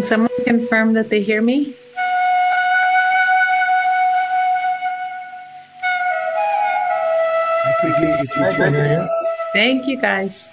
someone confirm that they hear me? I can hear you, I can hear you. Thank you, guys.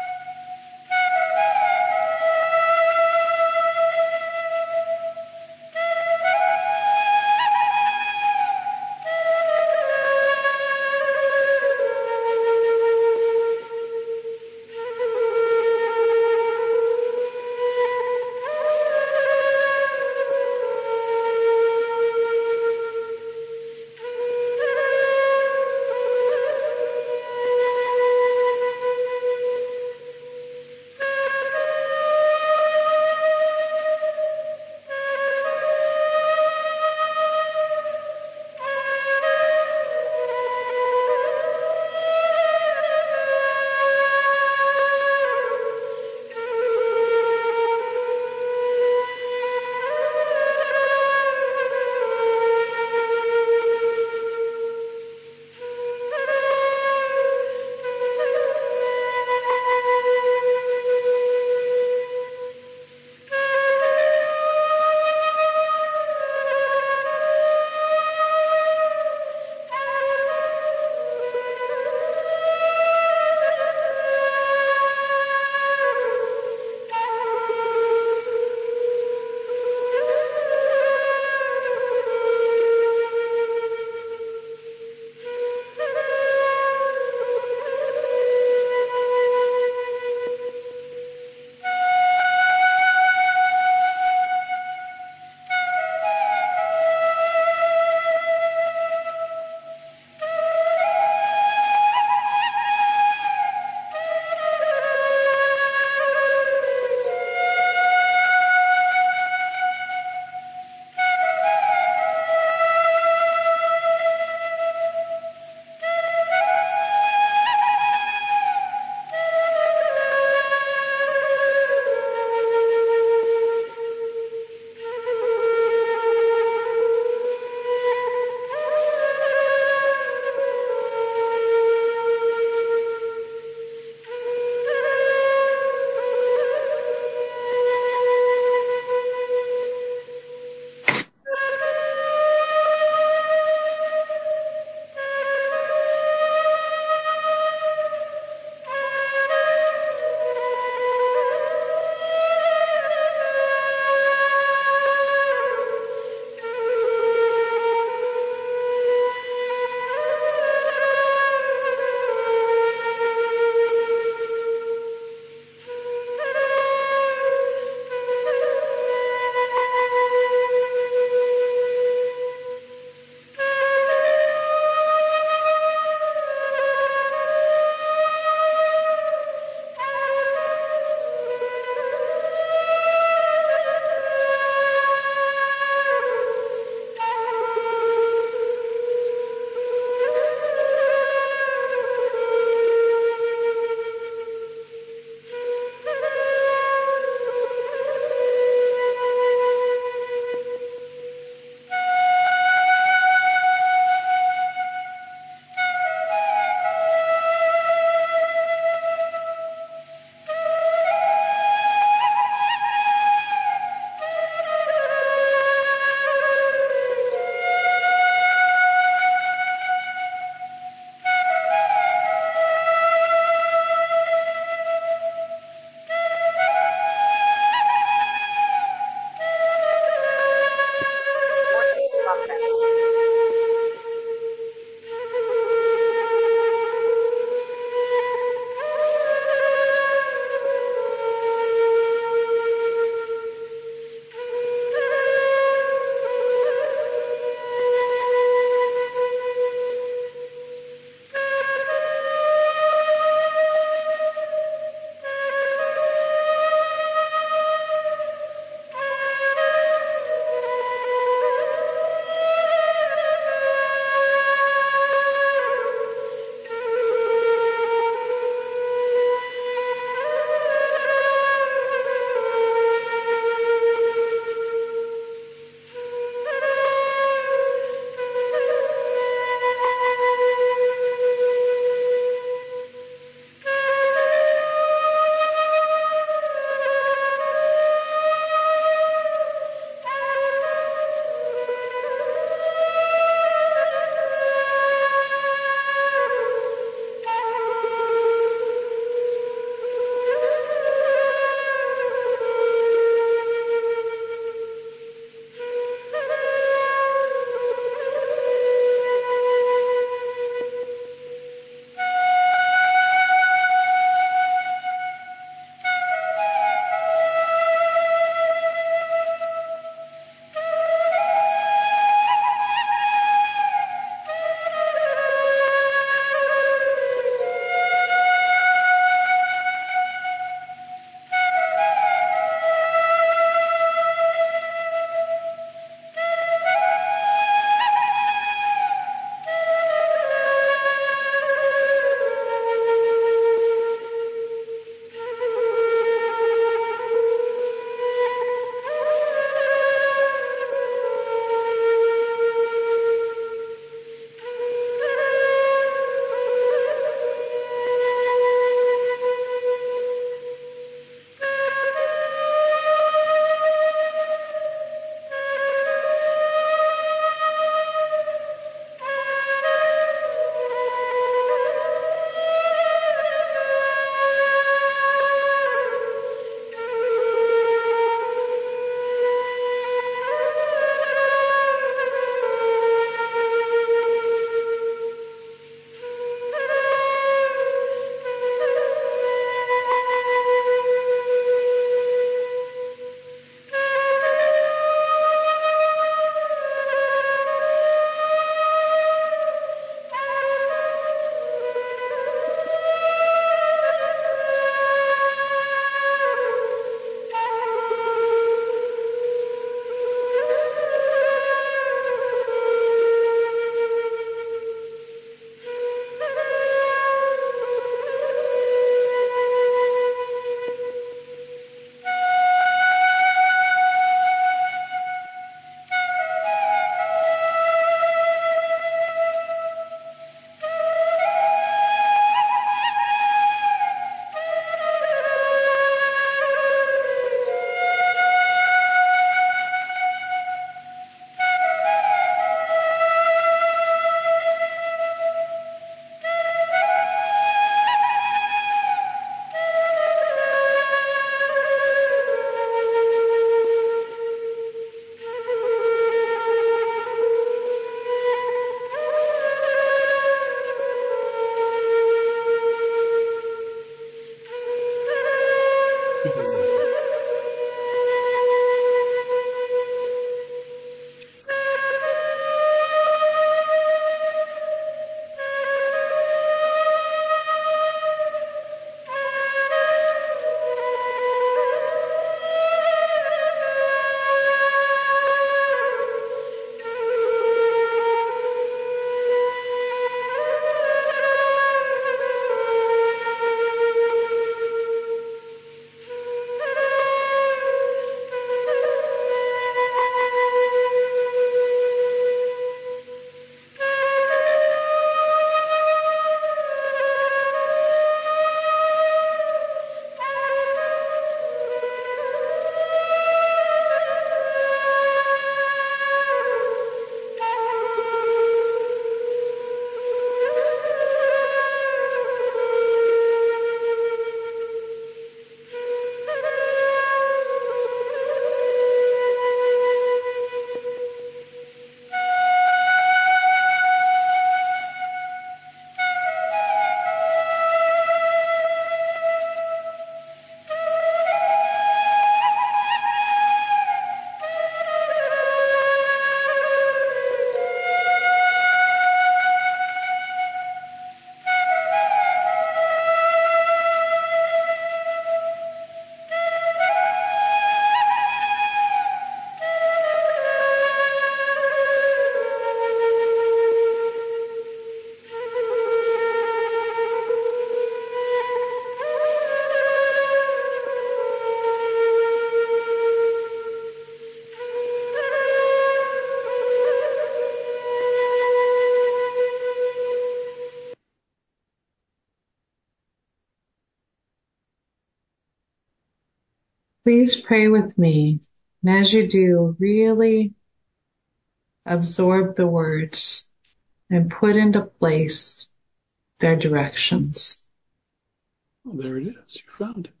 Please pray with me. And as you do, really absorb the words and put into place their directions. Oh, there it is. You found it.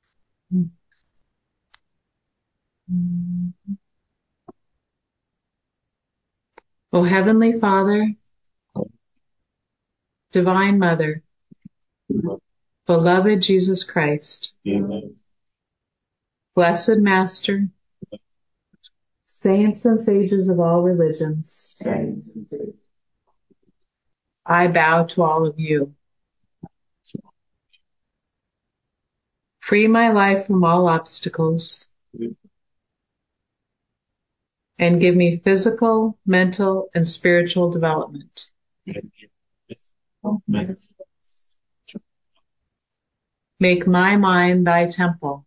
O Heavenly Father, Divine Mother, beloved Jesus Christ, Amen. Blessed Master, saints and sages of all religions, I bow to all of you. Free my life from all obstacles and give me physical, mental, and spiritual development. Make my mind thy temple.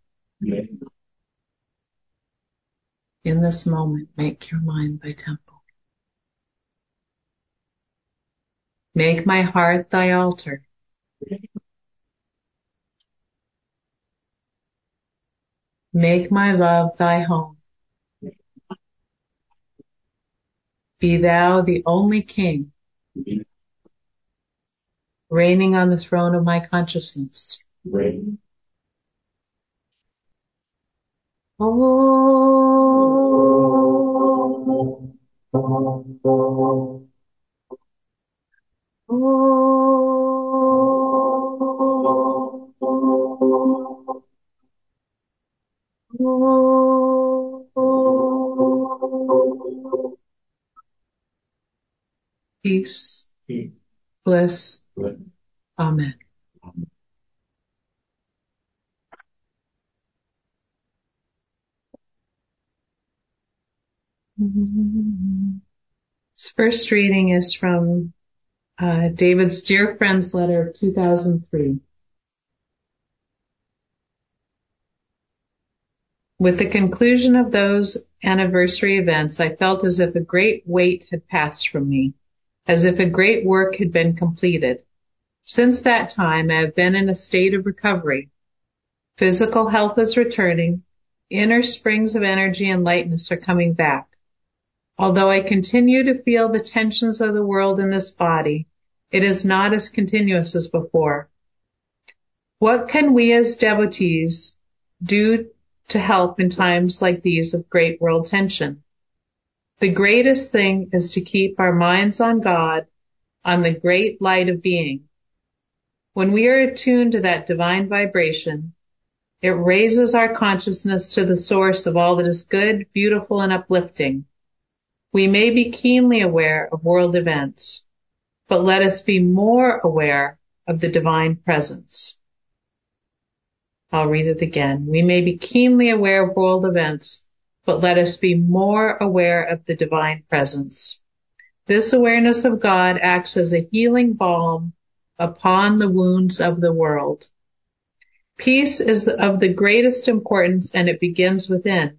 In this moment, make your mind thy temple. Make my heart thy altar. Make my love thy home. Be thou the only king, reigning on the throne of my consciousness. Oh, oh, oh, oh. Peace, bliss, amen. This first reading is from David's Dear Friends letter of 2003. With the conclusion of those anniversary events, I felt as if a great weight had passed from me, as if a great work had been completed. Since that time, I have been in a state of recovery. Physical health is returning. Inner springs of energy and lightness are coming back. Although I continue to feel the tensions of the world in this body, it is not as continuous as before. What can we as devotees do to help in times like these of great world tension? The greatest thing is to keep our minds on God, on the great light of being. When we are attuned to that divine vibration, it raises our consciousness to the source of all that is good, beautiful, and uplifting. We may be keenly aware of world events, but let us be more aware of the divine presence. I'll read it again. We may be keenly aware of world events, but let us be more aware of the divine presence. This awareness of God acts as a healing balm upon the wounds of the world. Peace is of the greatest importance, and it begins within.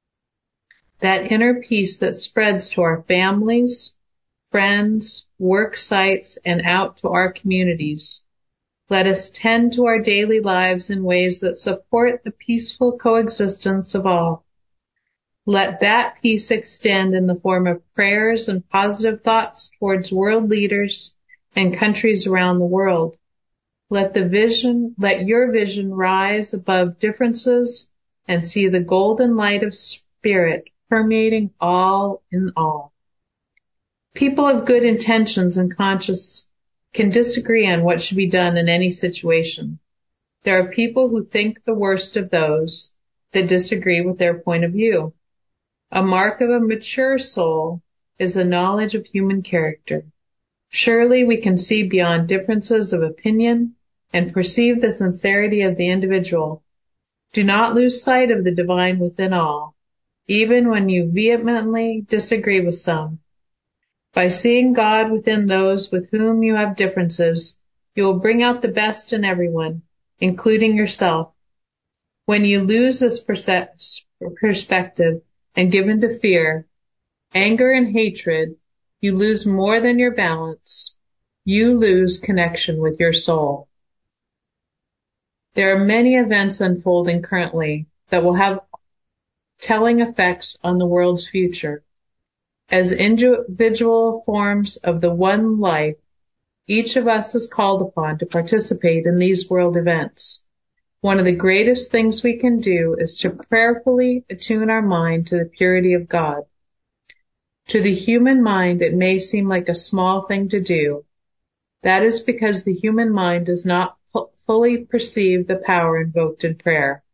That inner peace that spreads to our families, friends, work sites, and out to our communities. Let us tend to our daily lives in ways that support the peaceful coexistence of all. Let that peace extend in the form of prayers and positive thoughts towards world leaders and countries around the world. Let your vision rise above differences and see the golden light of spirit permeating all in all. People of good intentions and conscience can disagree on what should be done in any situation. There are people who think the worst of those that disagree with their point of view. A mark of a mature soul is a knowledge of human character. Surely we can see beyond differences of opinion and perceive the sincerity of the individual. Do not lose sight of the divine within all, even when you vehemently disagree with some. By seeing God within those with whom you have differences, you will bring out the best in everyone, including yourself. When you lose this perspective and give in to fear, anger, and hatred, you lose more than your balance. You lose connection with your soul. There are many events unfolding currently that will have telling effects on the world's future. As individual forms of the one life, each of us is called upon to participate in these world events. One of the greatest things we can do is to prayerfully attune our mind to the purity of God. To the human mind, it may seem like a small thing to do. That is because the human mind does not fully perceive the power invoked in prayer.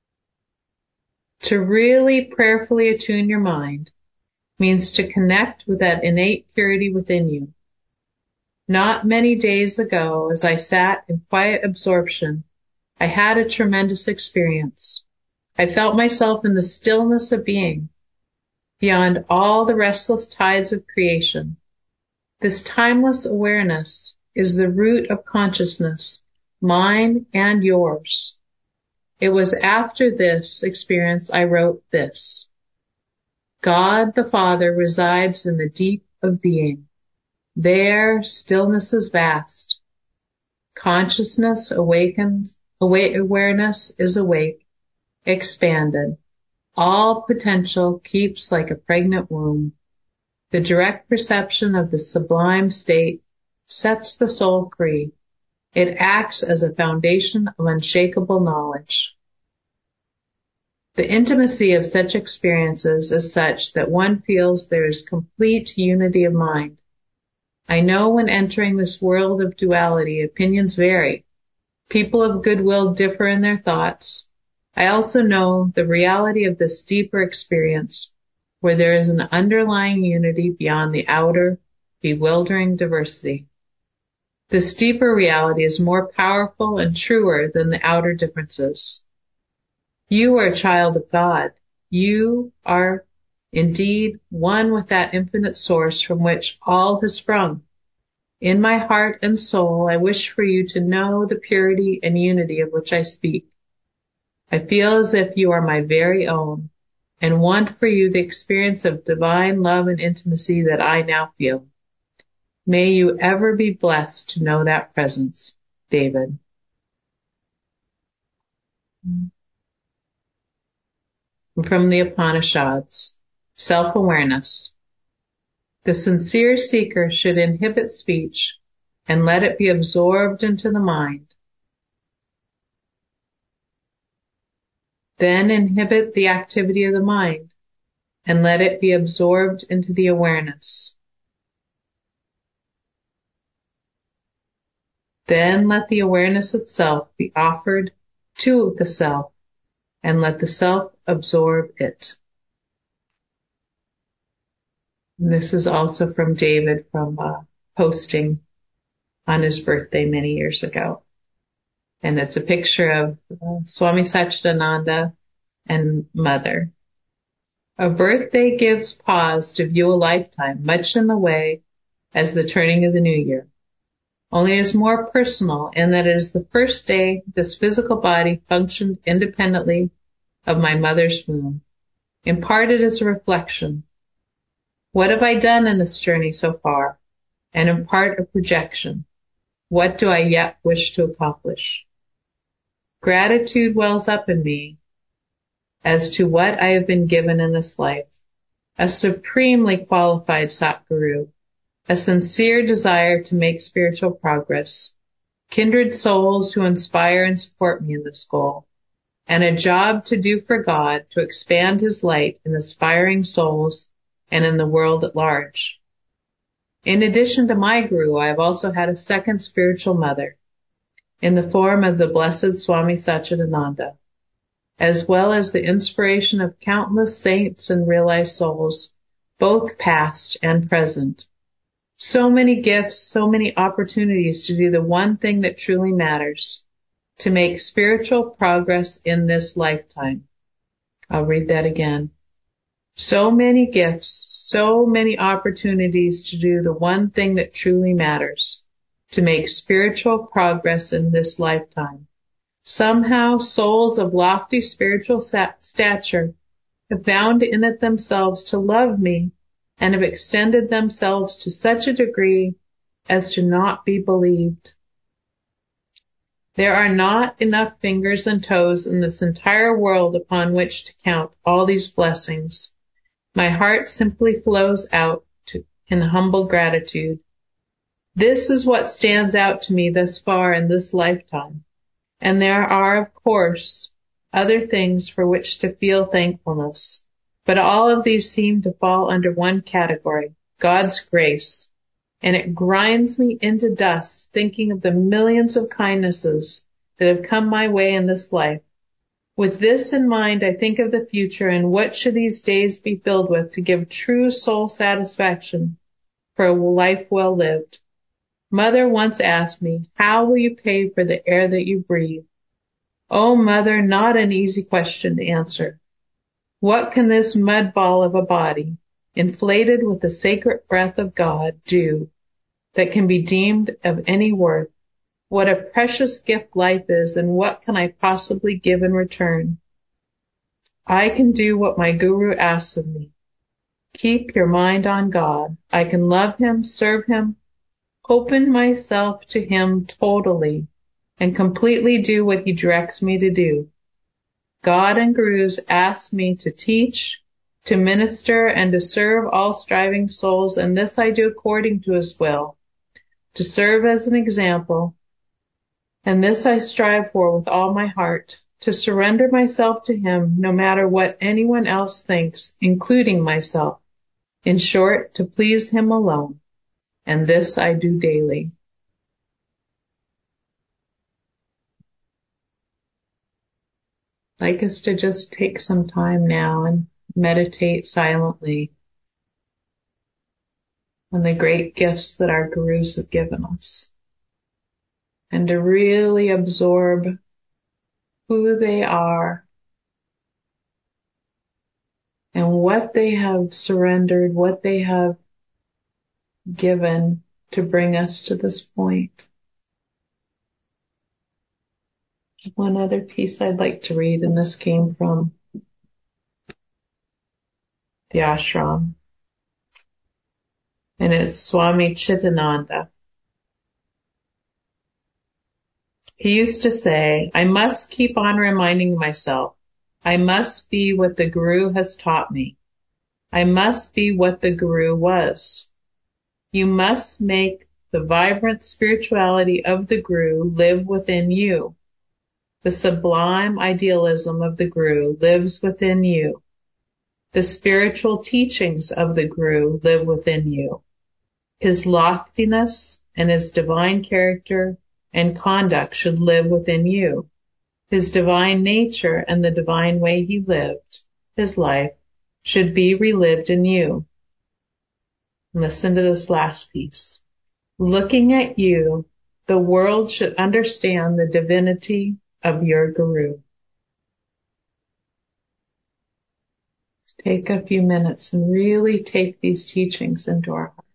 To really prayerfully attune your mind means to connect with that innate purity within you. Not many days ago, as I sat in quiet absorption, I had a tremendous experience. I felt myself in the stillness of being, beyond all the restless tides of creation. This timeless awareness is the root of consciousness, mine and yours. It was after this experience I wrote this. God the Father resides in the deep of being. There, stillness is vast. Consciousness awakens, awareness is awake, expanded. All potential keeps like a pregnant womb. The direct perception of the sublime state sets the soul free. It acts as a foundation of unshakable knowledge. The intimacy of such experiences is such that one feels there is complete unity of mind. I know when entering this world of duality, opinions vary. People of goodwill differ in their thoughts. I also know the reality of this deeper experience, where there is an underlying unity beyond the outer, bewildering diversity. This deeper reality is more powerful and truer than the outer differences. You are a child of God. You are indeed one with that infinite source from which all has sprung. In my heart and soul, I wish for you to know the purity and unity of which I speak. I feel as if you are my very own, and want for you the experience of divine love and intimacy that I now feel. May you ever be blessed to know that presence, David. From the Upanishads, self-awareness. The sincere seeker should inhibit speech and let it be absorbed into the mind. Then inhibit the activity of the mind and let it be absorbed into the awareness. Then let the awareness itself be offered to the self and let the self absorb it. And this is also from David from posting on his birthday many years ago. And it's a picture of Swami Satchidananda and Mother. A birthday gives pause to view a lifetime, much in the way as the turning of the new year. Only it is more personal in that it is the first day this physical body functioned independently of my mother's womb. In part it is a reflection. What have I done in this journey so far? And in part a projection. What do I yet wish to accomplish? Gratitude wells up in me as to what I have been given in this life. A supremely qualified Satguru, a sincere desire to make spiritual progress, kindred souls who inspire and support me in this goal, and a job to do for God to expand his light in aspiring souls and in the world at large. In addition to my guru, I have also had a second spiritual mother, in the form of the Blessed Swami Satchidananda, as well as the inspiration of countless saints and realized souls, both past and present. So many gifts, so many opportunities to do the one thing that truly matters, to make spiritual progress in this lifetime. I'll read that again. So many gifts, so many opportunities to do the one thing that truly matters, to make spiritual progress in this lifetime. Somehow, souls of lofty spiritual stature have found in it themselves to love me and have extended themselves to such a degree as to not be believed. There are not enough fingers and toes in this entire world upon which to count all these blessings. My heart simply flows out in humble gratitude. This is what stands out to me thus far in this lifetime. And there are, of course, other things for which to feel thankfulness. But all of these seem to fall under one category, God's grace. And it grinds me into dust thinking of the millions of kindnesses that have come my way in this life. With this in mind, I think of the future and what should these days be filled with to give true soul satisfaction for a life well lived. Mother once asked me, how will you pay for the air that you breathe? Oh, Mother, not an easy question to answer. What can this mud ball of a body, inflated with the sacred breath of God, do that can be deemed of any worth? What a precious gift life is, and what can I possibly give in return? I can do what my guru asks of me. Keep your mind on God. I can love him, serve him, open myself to him totally, and completely do what he directs me to do. God and gurus ask me to teach, to minister, and to serve all striving souls, and this I do according to his will, to serve as an example. And this I strive for with all my heart, to surrender myself to him no matter what anyone else thinks, including myself. In short, to please him alone. And this I do daily. I'd like us to just take some time now and meditate silently on the great gifts that our gurus have given us, and to really absorb who they are and what they have surrendered, what they have given to bring us to this point. One other piece I'd like to read, and this came from the ashram, and it's Swami Chidananda. He used to say, I must keep on reminding myself, I must be what the Guru has taught me. I must be what the Guru was. You must make the vibrant spirituality of the Guru live within you. The sublime idealism of the Guru lives within you. The spiritual teachings of the Guru live within you. His loftiness and his divine character and conduct should live within you. His divine nature and the divine way he lived his life should be relived in you. Listen to this last piece. Looking at you, the world should understand the divinity of your Guru. Let's take a few minutes and really take these teachings into our heart.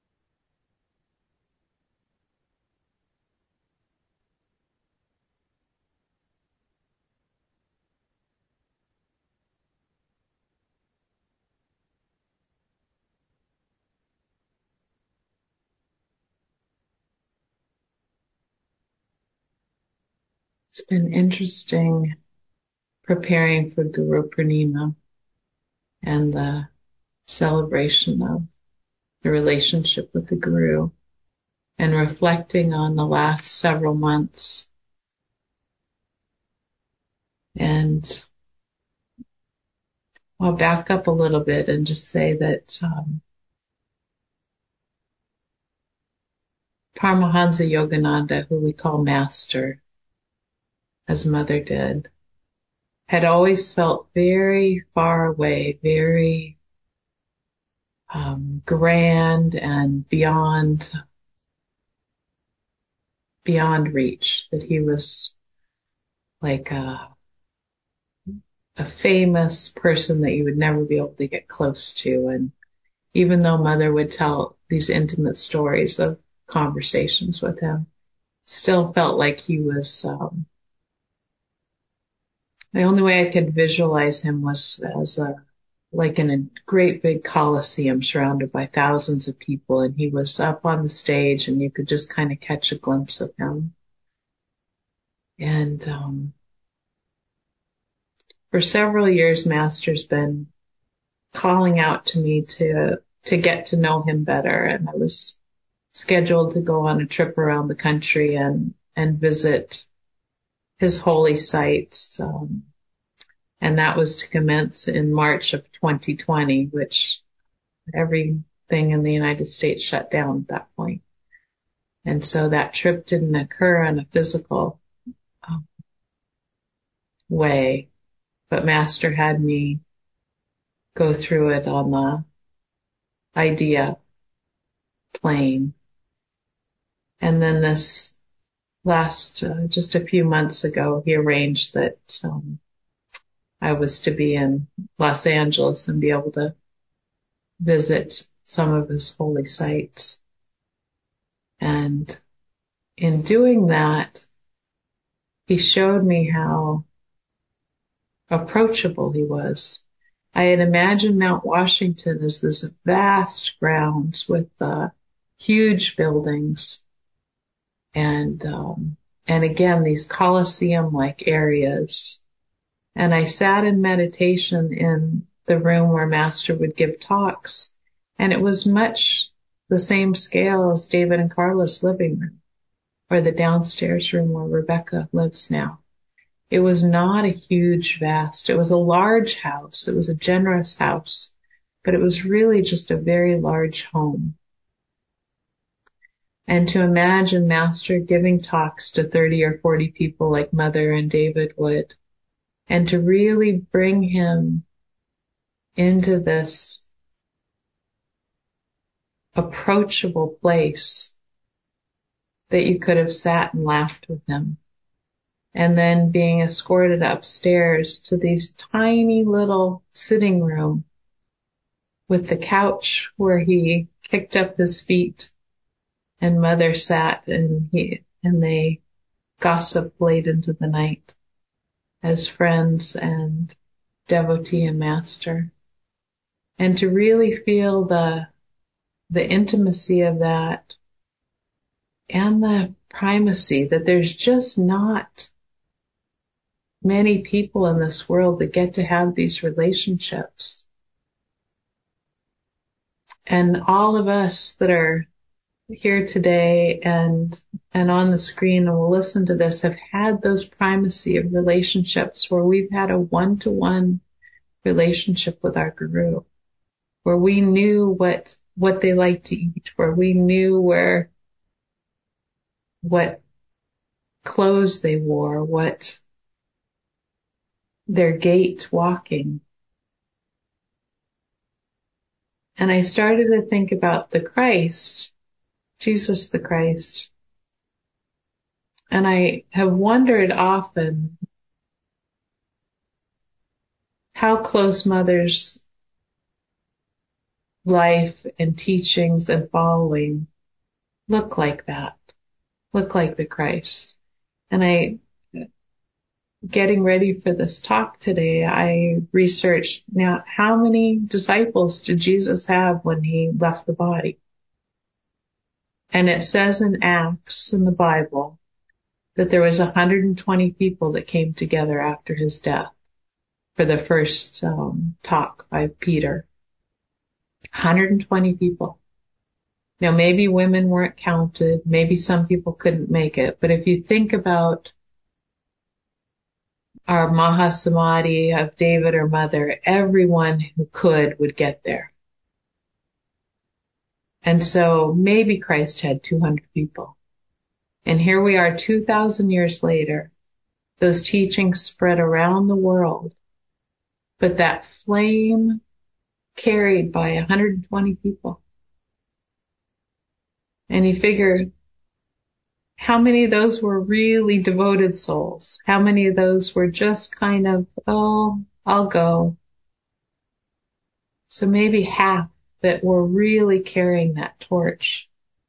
It's been interesting preparing for Guru Purnima and the celebration of the relationship with the Guru, and reflecting on the last several months. And I'll back up a little bit and just say that Paramahansa Yogananda, who we call Master, as Mother did, had always felt very far away, very grand and beyond reach, that he was like a famous person that you would never be able to get close to. And even though Mother would tell these intimate stories of conversations with him, still felt like he was, the only way I could visualize him was as like in a great big coliseum surrounded by thousands of people, and he was up on the stage and you could just kind of catch a glimpse of him. And for several years, Master's been calling out to me to get to know him better. And I was scheduled to go on a trip around the country and visit his holy sites. And that was to commence in March of 2020, which everything in the United States shut down at that point. And so that trip didn't occur in a physical way, but Master had me go through it on the idea plane. And then this last, just a few months ago, he arranged that I was to be in Los Angeles and be able to visit some of his holy sites. And in doing that, he showed me how approachable he was. I had imagined Mount Washington as this vast grounds with huge buildings and again, these Colosseum-like areas. And I sat in meditation in the room where Master would give talks, and it was much the same scale as David and Carla's living room, or the downstairs room where Rebecca lives now. It was not a huge, vast, it was a large house. It was a generous house, but it was really just a very large home. And to imagine Master giving talks to 30 or 40 people like Mother and David would, and to really bring him into this approachable place that you could have sat and laughed with him. And then being escorted upstairs to these tiny little sitting room with the couch where he kicked up his feet and Mother sat and they gossiped late into the night as friends and devotee and Master. And to really feel the intimacy of that and the primacy that there's just not many people in this world that get to have these relationships. And all of us that are here today and on the screen and will listen to this have had those primacy of relationships where we've had a one-to-one relationship with our Guru, where we knew what they liked to eat, where we knew what clothes they wore, what their gait walking. And I started to think about the Christ, Jesus the Christ. And I have wondered often how close Mother's life and teachings and following look like that, look like the Christ. And getting ready for this talk today, I researched now how many disciples did Jesus have when he left the body? And it says in Acts in the Bible that there was 120 people that came together after his death for the first talk by Peter. 120 people. Now, maybe women weren't counted. Maybe some people couldn't make it. But if you think about our Mahasamadhi of David or Mother, everyone who could would get there. And so maybe Christ had 200 people. And here we are 2,000 years later. Those teachings spread around the world. But that flame carried by 120 people. And you figure, how many of those were really devoted souls? How many of those were just kind of, oh, I'll go. So maybe half that were really carrying that torch.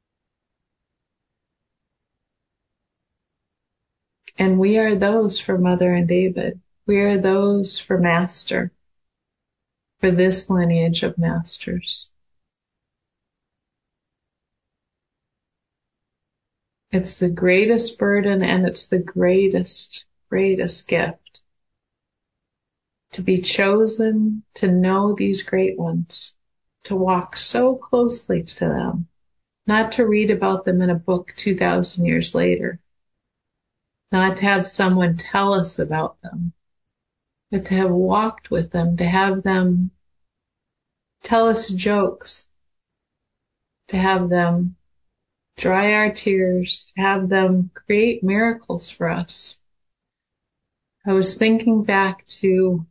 And we are those for Mother and David. We are those for Master, for this lineage of masters. It's the greatest burden, and it's the greatest, greatest gift to be chosen to know these great ones, to walk so closely to them, not to read about them in a book 2,000 years later, not to have someone tell us about them, but to have walked with them, to have them tell us jokes, to have them dry our tears, to have them create miracles for us. I was thinking back to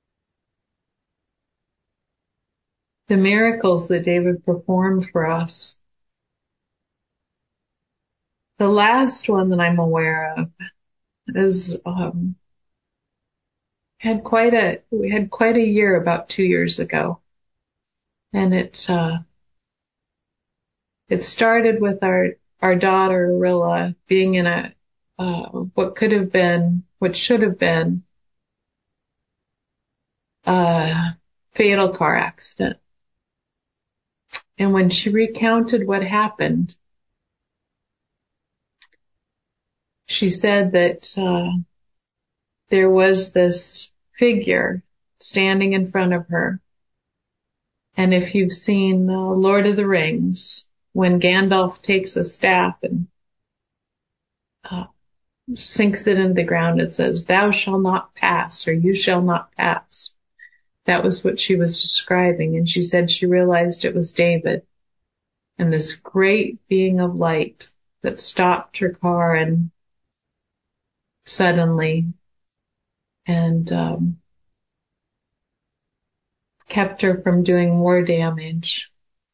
the miracles that David performed for us. The last one that I'm aware of is we had quite a year about 2 years ago, and it started with our daughter Rilla being in a what should have been a fatal car accident. And when she recounted what happened, she said that there was this figure standing in front of her. And if you've seen Lord of the Rings, when Gandalf takes a staff and sinks it into the ground, it says, "Thou shalt not pass," or "You shall not pass." That was what she was describing. And she said she realized it was David and this great being of light that stopped her car and suddenly and kept her from doing more damage.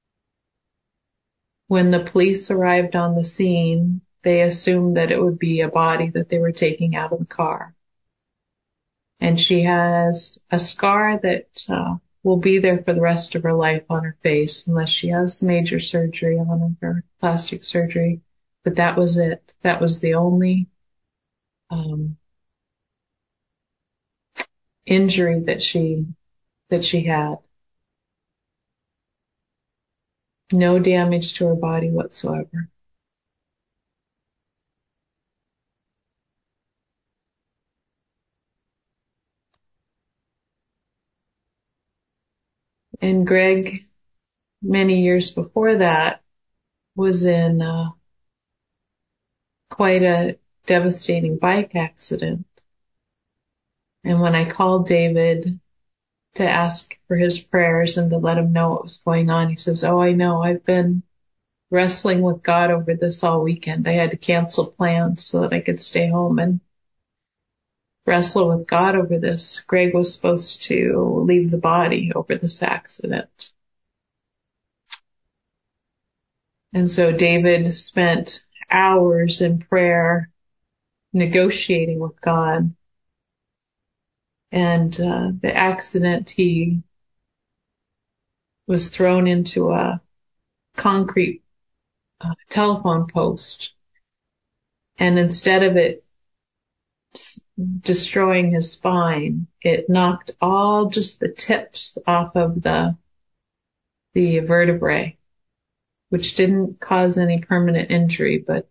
When the police arrived on the scene, they assumed that it would be a body that they were taking out of the car. And she has a scar that will be there for the rest of her life on her face, unless she has major surgery on her, plastic surgery. But that was it. That was the only injury that she had. No damage to her body whatsoever. And Greg, many years before that, was in quite a devastating bike accident. And when I called David to ask for his prayers and to let him know what was going on, he says, "Oh, I know. I've been wrestling with God over this all weekend. I had to cancel plans so that I could stay home and wrestle with God over this. Greg was supposed to leave the body over this accident." And so David spent hours in prayer negotiating with God. And the accident, he was thrown into a concrete telephone post. And instead of it destroying his spine, it knocked all just the tips off of the vertebrae, which didn't cause any permanent injury, but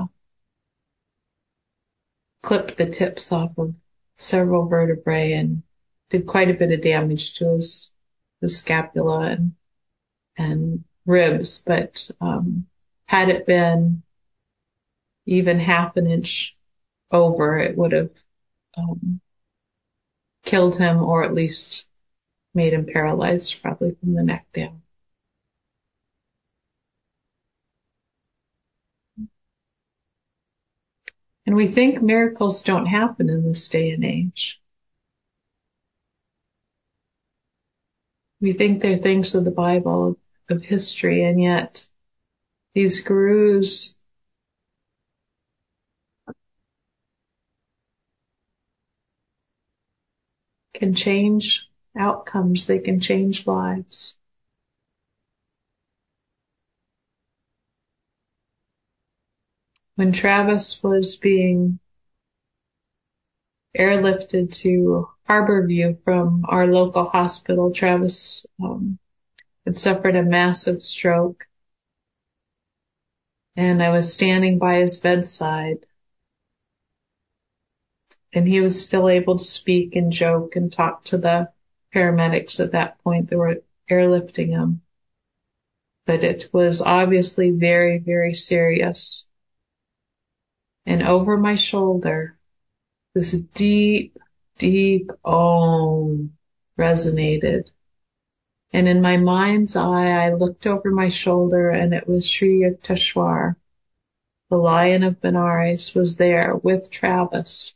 clipped the tips off of several vertebrae and did quite a bit of damage to his scapula and ribs. But had it been even half an inch over, it would have killed him, or at least made him paralyzed, probably from the neck down. And we think miracles don't happen in this day and age. We think they're things of the Bible, of history, and yet these gurus can change outcomes. They can change lives. When Travis was being airlifted to Harborview from our local hospital, Travis had suffered a massive stroke. and I was standing by his bedside, and he was still able to speak and joke and talk to the paramedics at that point that were airlifting him. But it was obviously very, very serious. And over my shoulder, this deep, deep Om resonated. And in my mind's eye, I looked over my shoulder, and it was Sri Yukteswar, the Lion of Benares, was there with Travis.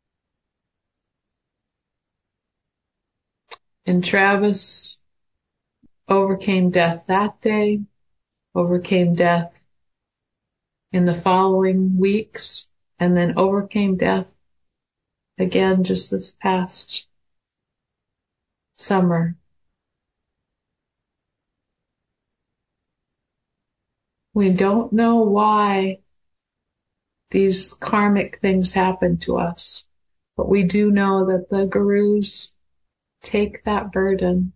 And Travis overcame death that day, overcame death in the following weeks, and then overcame death again just this past summer. We don't know why these karmic things happen to us, but we do know that the gurus take that burden.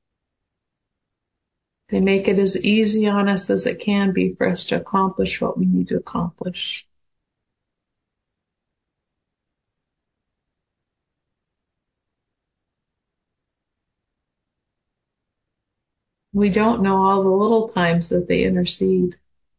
They make it as easy on us as it can be for us to accomplish what we need to accomplish. We don't know all the little times that they intercede.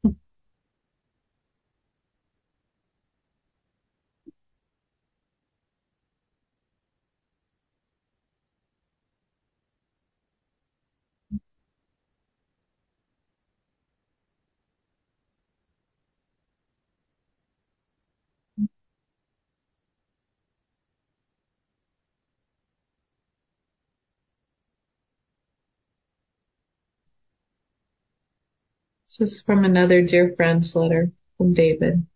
This is from another dear friend's letter from David.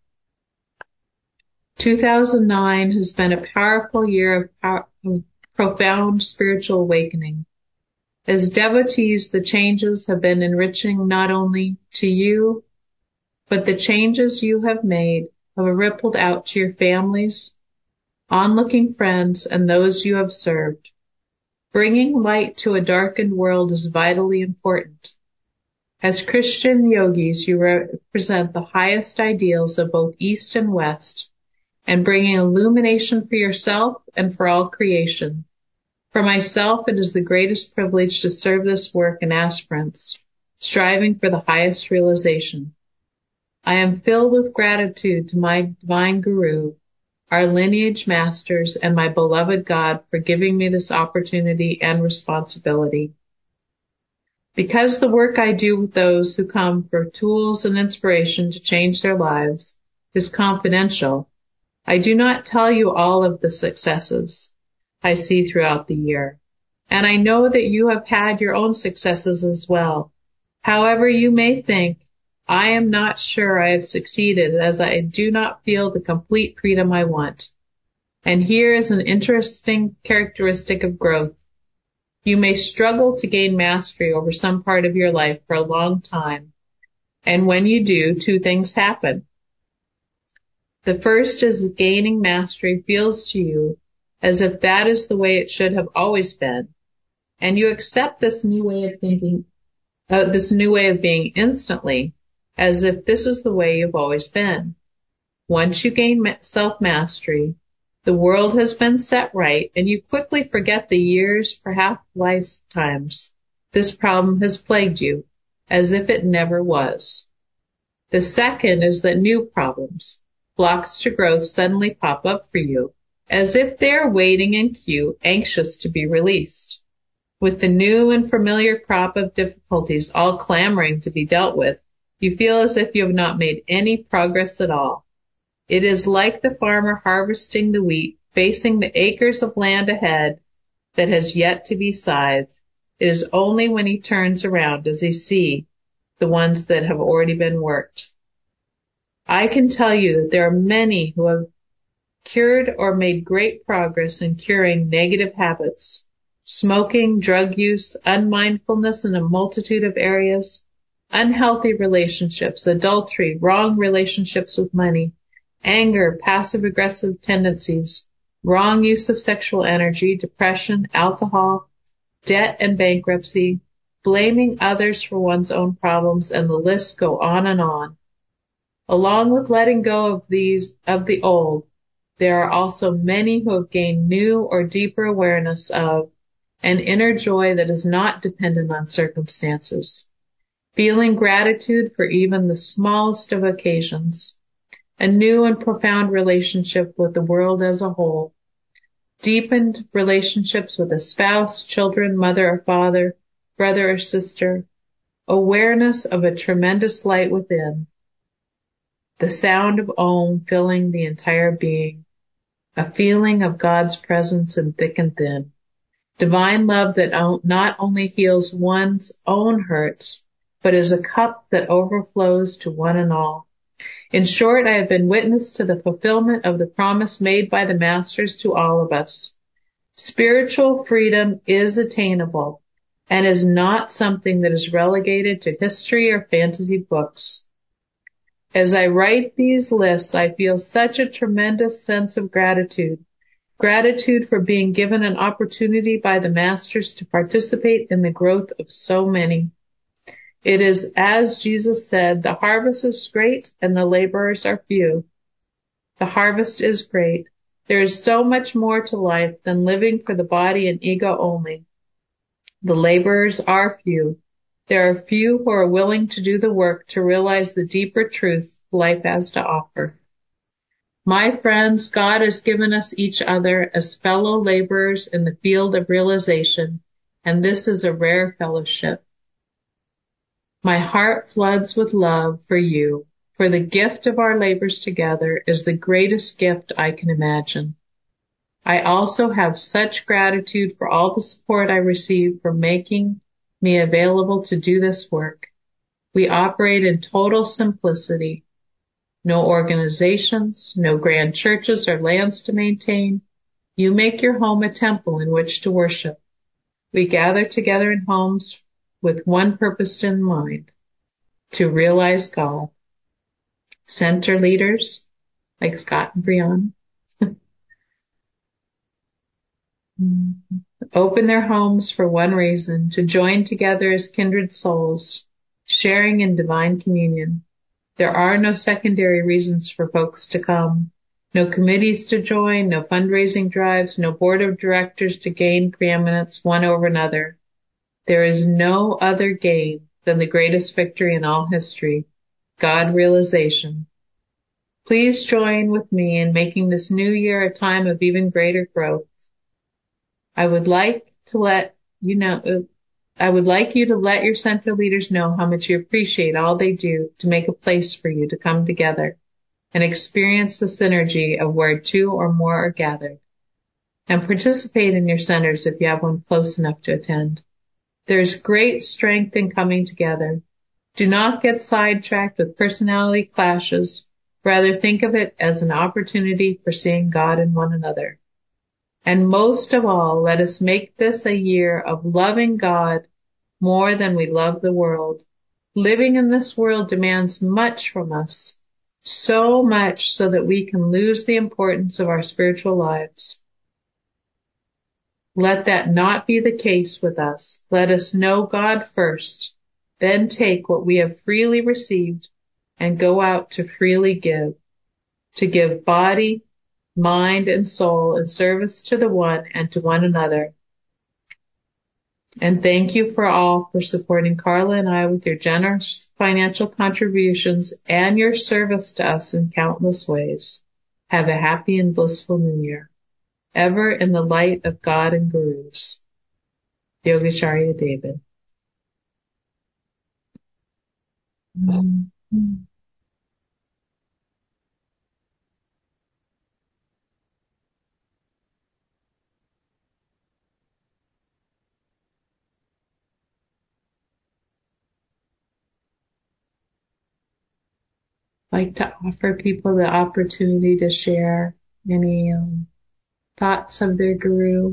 2009 has been a powerful year of profound spiritual awakening. As devotees, the changes have been enriching not only to you, but the changes you have made have rippled out to your families, onlooking friends, and those you have served. Bringing light to a darkened world is vitally important. As Christian yogis, you represent the highest ideals of both East and West, and bringing illumination for yourself and for all creation. For myself, it is the greatest privilege to serve this work in aspirants, striving for the highest realization. I am filled with gratitude to my divine guru, our lineage masters, and my beloved God for giving me this opportunity and responsibility. Because the work I do with those who come for tools and inspiration to change their lives is confidential, I do not tell you all of the successes I see throughout the year. And I know that you have had your own successes as well. However you may think, I am not sure I have succeeded, as I do not feel the complete freedom I want. And here is an interesting characteristic of growth. You may struggle to gain mastery over some part of your life for a long time. And when you do, two things happen. The first is gaining mastery feels to you as if that is the way it should have always been. And you accept this new way of thinking, this new way of being instantly, as if this is the way you've always been. Once you gain self-mastery, the world has been set right, and you quickly forget the years, perhaps lifetimes, this problem has plagued you, as if it never was. The second is that new problems, blocks to growth, suddenly pop up for you, as if they're waiting in queue, anxious to be released. With the new and familiar crop of difficulties all clamoring to be dealt with, you feel as if you have not made any progress at all. It is like the farmer harvesting the wheat, facing the acres of land ahead that has yet to be scythed. It is only when he turns around does he see the ones that have already been worked. I can tell you that there are many who have cured or made great progress in curing negative habits, smoking, drug use, unmindfulness in a multitude of areas, unhealthy relationships, adultery, wrong relationships with money, anger, passive-aggressive tendencies, wrong use of sexual energy, depression, alcohol, debt and bankruptcy, blaming others for one's own problems, and the lists go on and on. Along with letting go of the old, there are also many who have gained new or deeper awareness of an inner joy that is not dependent on circumstances, feeling gratitude for even the smallest of occasions, a new and profound relationship with the world as a whole, deepened relationships with a spouse, children, mother or father, brother or sister, awareness of a tremendous light within, the sound of Om filling the entire being, a feeling of God's presence in thick and thin, divine love that not only heals one's own hurts, but is a cup that overflows to one and all. In short, I have been witness to the fulfillment of the promise made by the Masters to all of us. Spiritual freedom is attainable and is not something that is relegated to history or fantasy books. As I write these lists, I feel such a tremendous sense of gratitude. Gratitude for being given an opportunity by the Masters to participate in the growth of so many. It is as Jesus said, the harvest is great and the laborers are few. The harvest is great. There is so much more to life than living for the body and ego only. The laborers are few. There are few who are willing to do the work to realize the deeper truth life has to offer. My friends, God has given us each other as fellow laborers in the field of realization, and this is a rare fellowship. My heart floods with love for you, for the gift of our labors together is the greatest gift I can imagine. I also have such gratitude for all the support I receive for making me available to do this work. We operate in total simplicity. No organizations, no grand churches or lands to maintain. You make your home a temple in which to worship. We gather together in homes with one purpose in mind, to realize God. Center leaders like Scott and Brianna open their homes for one reason, to join together as kindred souls, sharing in divine communion. There are no secondary reasons for folks to come, no committees to join, no fundraising drives, no board of directors to gain preeminence one over another. There is no other gain than the greatest victory in all history, God realization. Please join with me in making this new year a time of even greater growth. I would like you to let your center leaders know how much you appreciate all they do to make a place for you to come together and experience the synergy of where two or more are gathered. And participate in your centers if you have one close enough to attend. There is great strength in coming together. Do not get sidetracked with personality clashes. Rather, think of it as an opportunity for seeing God in one another. And most of all, let us make this a year of loving God more than we love the world. Living in this world demands much from us, so much so that we can lose the importance of our spiritual lives. Let that not be the case with us. Let us know God first, then take what we have freely received and go out to freely give, to give body, mind, and soul in service to the one and to one another. And thank you for supporting Carla and I with your generous financial contributions and your service to us in countless ways. Have a happy and blissful new year. Ever in the light of God and Gurus. Yogacharya David. Like to offer people the opportunity to share any thoughts of their guru.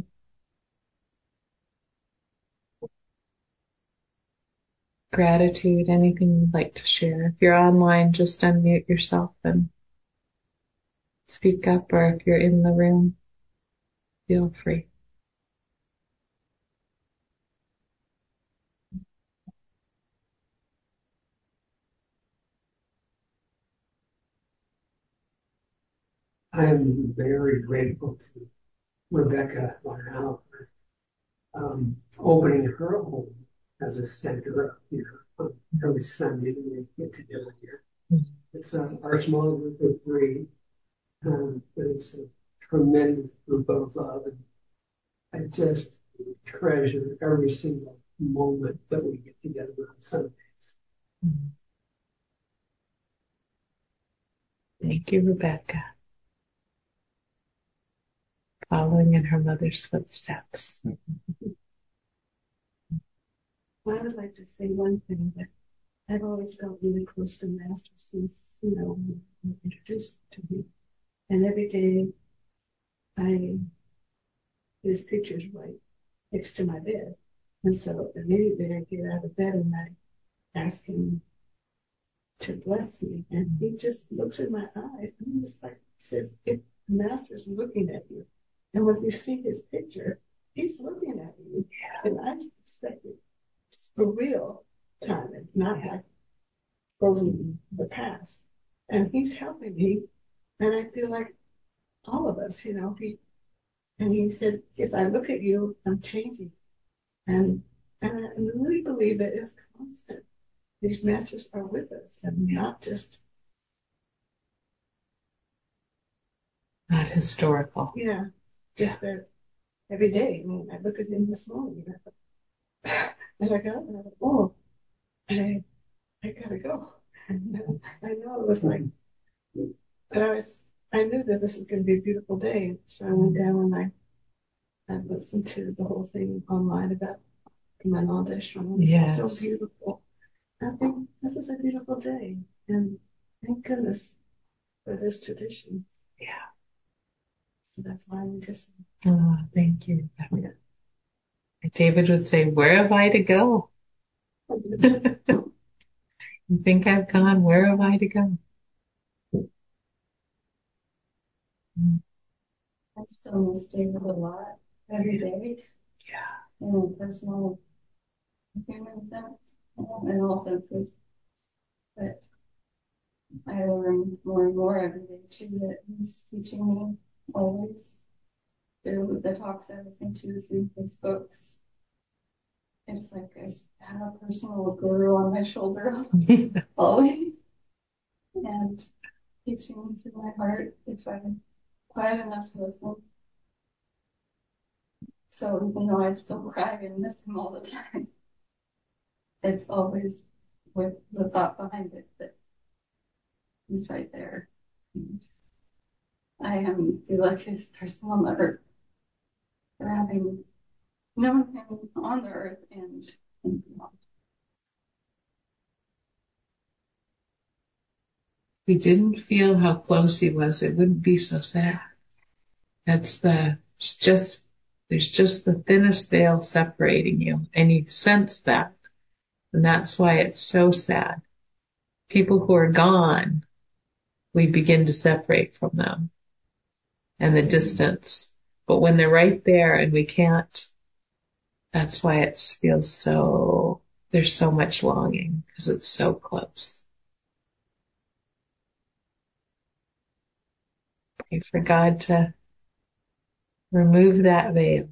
Gratitude, anything you'd like to share. If you're online, just unmute yourself and speak up, or if you're in the room, feel free. I'm very grateful to Rebecca Wow for opening her home as a center up here on every Sunday when we get together here. It's our small group of three, but it's a tremendous group of love, and I just treasure every single moment that we get together on Sundays. Thank you, Rebecca. Following in her mother's footsteps. Well, I would like to say one thing, that I've always felt really close to Master since, when he introduced to me. And every day his picture's right next to my bed. And so immediately I get out of bed and I ask him to bless me. And he just looks in my eyes and it's like, says, if the Master's looking at you, and when you see his picture, he's looking at you. And I expect it for real time and not like frozen in the past. And he's helping me. And I feel like all of us, he said, if I look at you, I'm changing. And I really believe that it's constant. These masters are with us and not just. Not historical. Yeah, just that every day. I mean, I look at him this morning and I go, oh, I gotta go. And I know it was like, but I knew that this was going to be a beautiful day. So I went down and I listened to the whole thing online about Manal Deshram. Yes. So beautiful. I think this is a beautiful day. And thank goodness for this tradition. Yeah. So that's why we just. Oh, thank you. Yeah. David would say, where have I to go? You think I've gone? Where have I to go? I still miss David a lot every day. Yeah. In a personal, human sense, in all senses. But I learn more and more every day too that he's teaching me always through the talks I listen to, through his books. It's like I have a personal guru on my shoulder always, and teaching me through my heart if I'm quiet enough to listen. So even though I still cry and miss him all the time, it's always with the thought behind it that he's right there. And I feel like his personal mother for having known him on the earth and beyond. If we didn't feel how close he was, it wouldn't be so sad. There's just the thinnest veil separating you, and you sense that. And that's why it's so sad. People who are gone, we begin to separate from them and the distance. But when they're right there and we can't, that's why it feels so, there's so much longing because it's so close. Pray for God to remove that veil.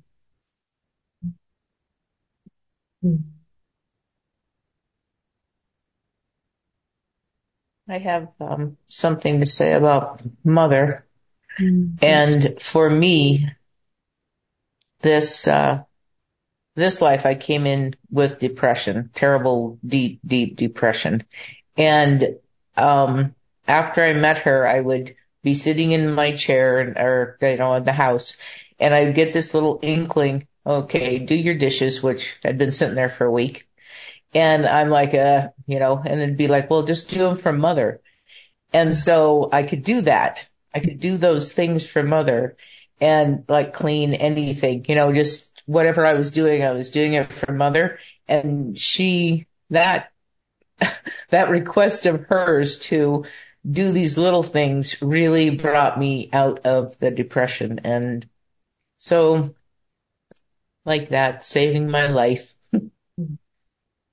I have something to say about Mother. And for me, this life, I came in with depression, terrible, deep, deep depression. And after I met her, I would be sitting in my chair or in the house, and I'd get this little inkling, okay, do your dishes, which had been sitting there for a week. And I'm like, and it'd be like, well, just do them for Mother. And so I could do that. I could do those things for Mother and like clean anything, just whatever I was doing it for Mother. And that request of hers to do these little things really brought me out of the depression. And so like that, saving my life.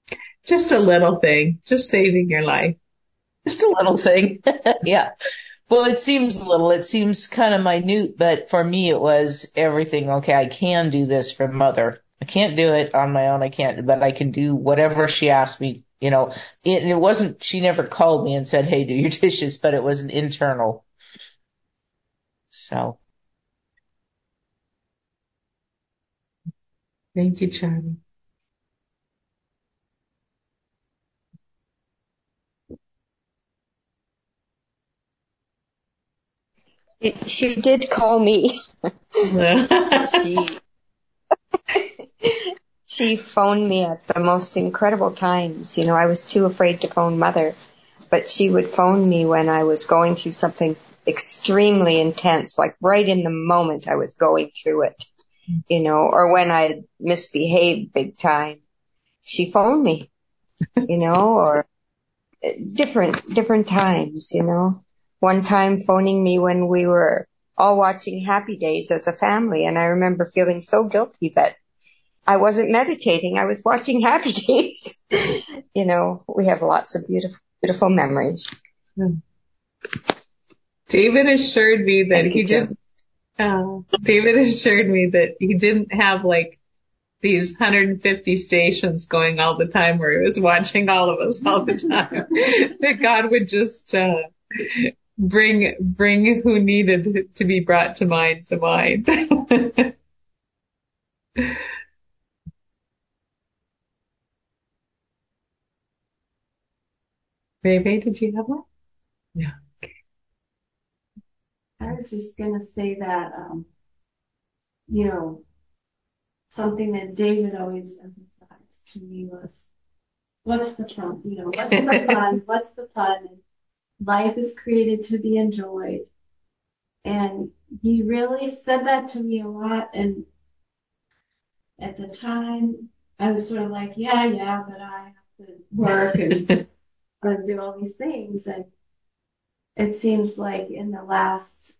Just a little thing, just saving your life. Just a little thing. Yeah. Well, it seems little. It seems kind of minute, but for me, it was everything. Okay, I can do this for Mother. I can't do it on my own. I can't, but I can do whatever she asked me. It wasn't, she never called me and said, hey, do your dishes, but it was an internal. So, Thank you, Charlie. She did call me. She she phoned me at the most incredible times. I was too afraid to phone Mother, but she would phone me when I was going through something extremely intense, like right in the moment I was going through it, or when I misbehaved big time. She phoned me, or different times, One time phoning me when we were all watching Happy Days as a family, and I remember feeling so guilty that I wasn't meditating. I was watching Happy Days. We have lots of beautiful, beautiful memories. David assured me that David assured me that he didn't have like these 150 stations going all the time where he was watching all of us all the time. That God would just bring who needed to be brought to mind to mind. Ray, did you have one? Yeah. I was just going to say that, something that David always emphasized to me was, what's the fun? What's the fun? What's the fun? And life is created to be enjoyed. And he really said that to me a lot. And at the time, I was sort of like, yeah, but I have to work and do all these things. And it seems like in the last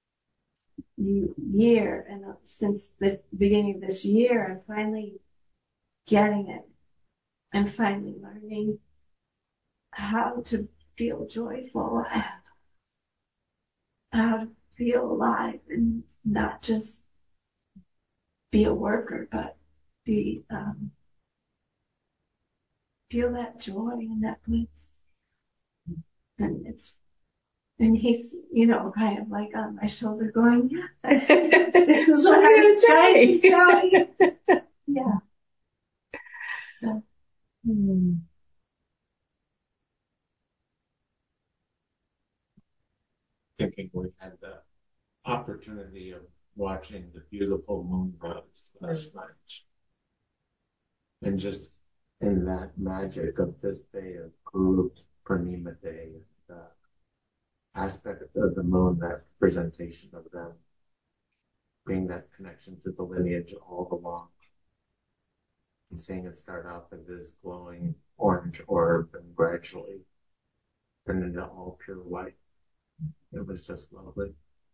year, and since the beginning of this year, I'm finally getting it. I'm finally learning how to feel joyful, how to feel alive, and not just be a worker, but be feel that joy and that bliss. And he's, kind of like on my shoulder going, yeah, this is what I was trying to tell you. Yeah. So. Thinking we had the opportunity of watching the beautiful moonrise last night. And just in that magic of this day of Guru Purnima Day, the aspect of the moon, that presentation of them, being that connection to the lineage all along, and seeing it start off as this glowing orange orb and gradually turn into all pure white. It was just lovely.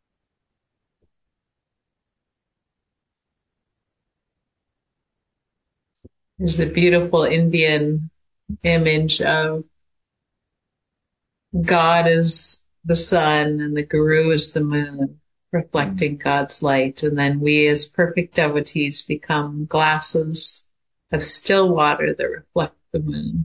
There's a beautiful Indian image of God as the sun and the Guru as the moon, reflecting God's light. And then we as perfect devotees become glasses of still water that reflect the moon.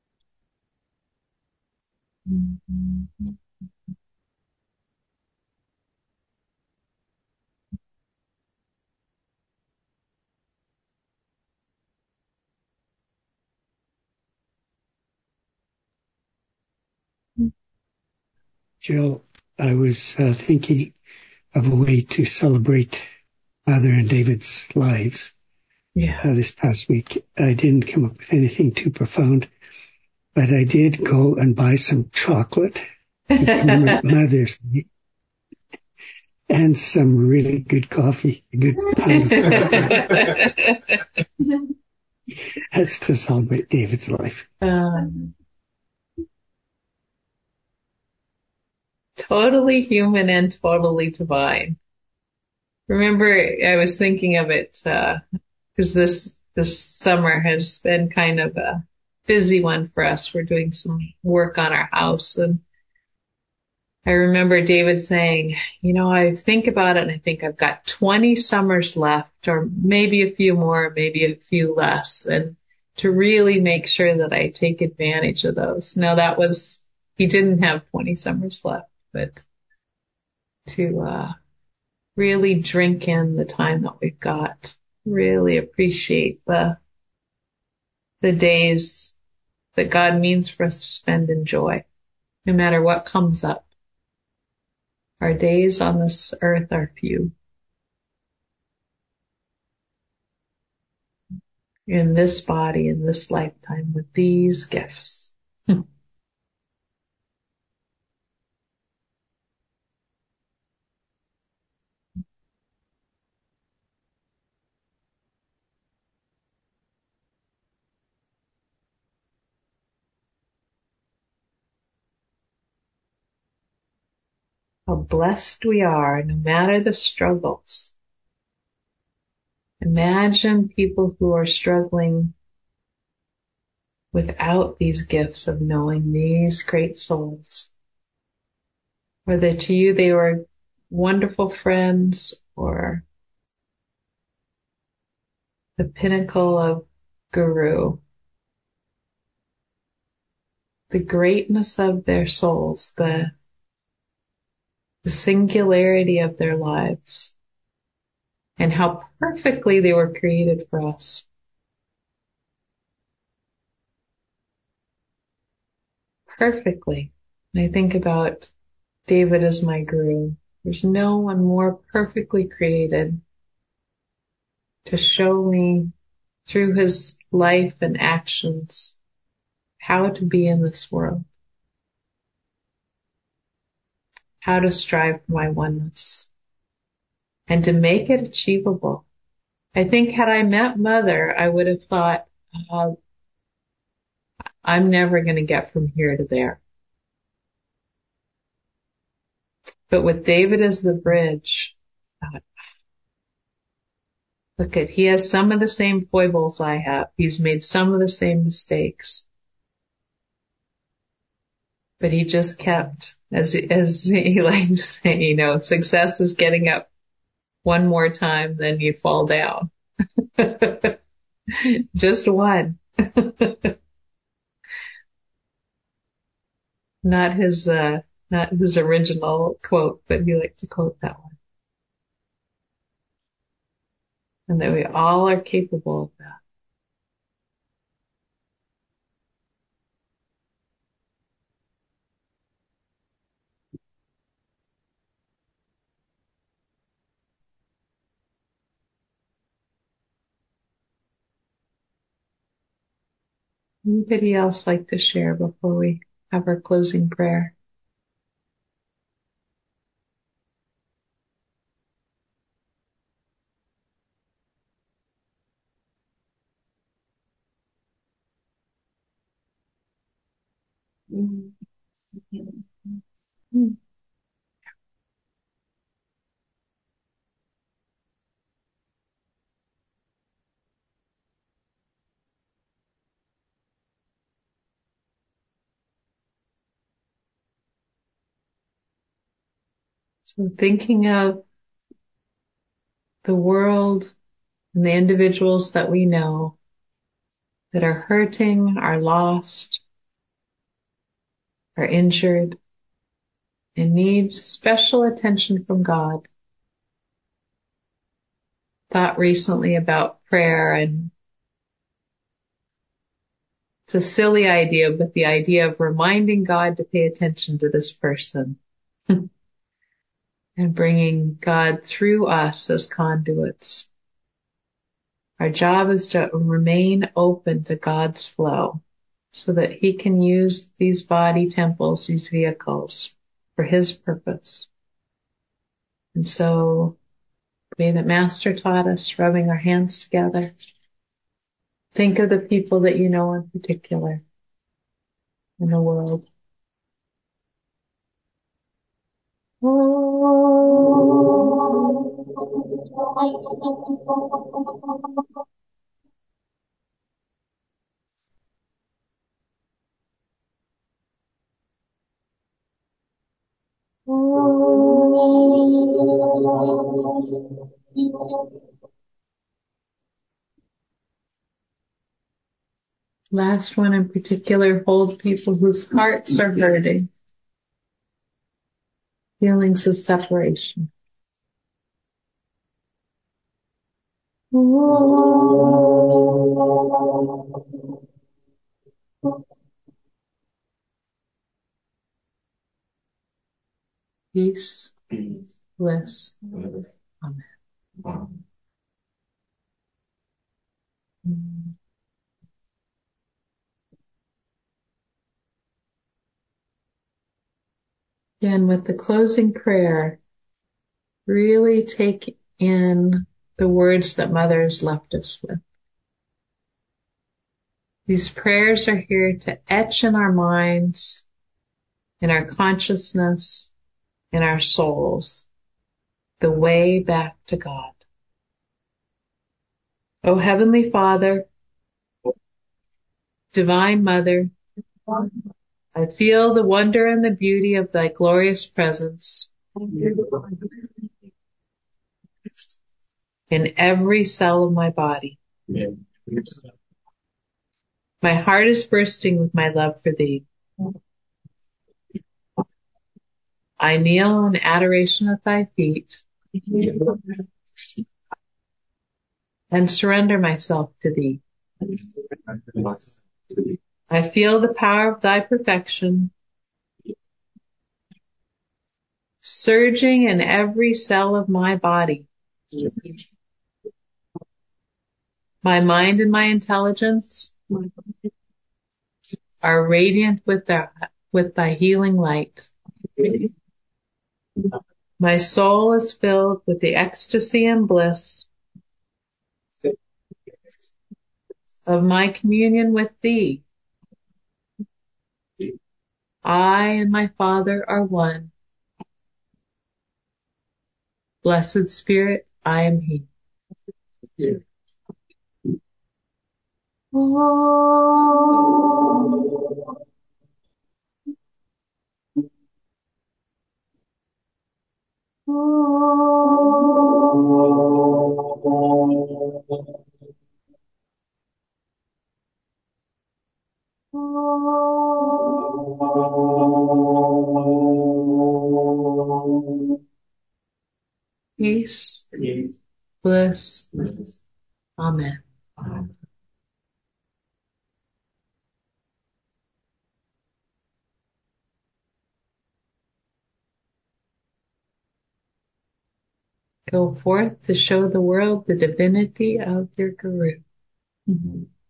Jill, I was thinking of a way to celebrate Mother and David's lives. This past week. I didn't come up with anything too profound, but I did go and buy some chocolate to commemorate Mother's Day and some really good coffee, a good pound of coffee. That's to celebrate David's life. Totally human and totally divine. Remember, I was thinking of it, because this summer has been kind of a busy one for us. We're doing some work on our house, and I remember David saying, I think about it and I think I've got 20 summers left, or maybe a few more, maybe a few less, and to really make sure that I take advantage of those. Now he didn't have 20 summers left, but to really drink in the time that we've got, really appreciate the days that God means for us to spend in joy, no matter what comes up. Our days on this earth are few. In this body, in this lifetime, with these gifts. How blessed we are, no matter the struggles. Imagine people who are struggling without these gifts of knowing these great souls. Whether to you they were wonderful friends or the pinnacle of guru. The greatness of their souls, the singularity of their lives, and how perfectly they were created for us. Perfectly. And I think about David as my guru. There's no one more perfectly created to show me through his life and actions how to be in this world, how to strive for my oneness, and to make it achievable. I think had I met Mother, I would have thought, I'm never going to get from here to there. But with David as the bridge, he has some of the same foibles I have. He's made some of the same mistakes. But he just kept, as he liked to say, success is getting up one more time, then you fall down. Just one. Not his original quote, but he liked to quote that one. And that we all are capable of that. Anybody else like to share before we have our closing prayer? Mm. So thinking of the world and the individuals that we know that are hurting, are lost, are injured, and need special attention from God. Thought recently about prayer, and it's a silly idea, but the idea of reminding God to pay attention to this person and bringing God through us as conduits. Our job is to remain open to God's flow so that he can use these body temples, these vehicles, for his purpose. And so, the way that Master taught us, rubbing our hands together, think of the people that you know in particular in the world. Last one in particular, hold people whose hearts are hurting, feelings of separation. Peace, bliss. Amen. Again, with the closing prayer, really take in the words that Mother has left us with. These prayers are here to etch in our minds, in our consciousness, in our souls, the way back to God. O Heavenly Father, Divine Mother, I feel the wonder and the beauty of thy glorious presence in every cell of my body. My heart is bursting with my love for thee. I kneel in adoration at thy feet and surrender myself to thee. I feel the power of thy perfection surging in every cell of my body. My mind and my intelligence are radiant with thy healing light. My soul is filled with the ecstasy and bliss of my communion with thee. I and my Father are one. Blessed Spirit, I am he. Peace, bliss. Amen. Go forth to show the world the divinity of your Guru.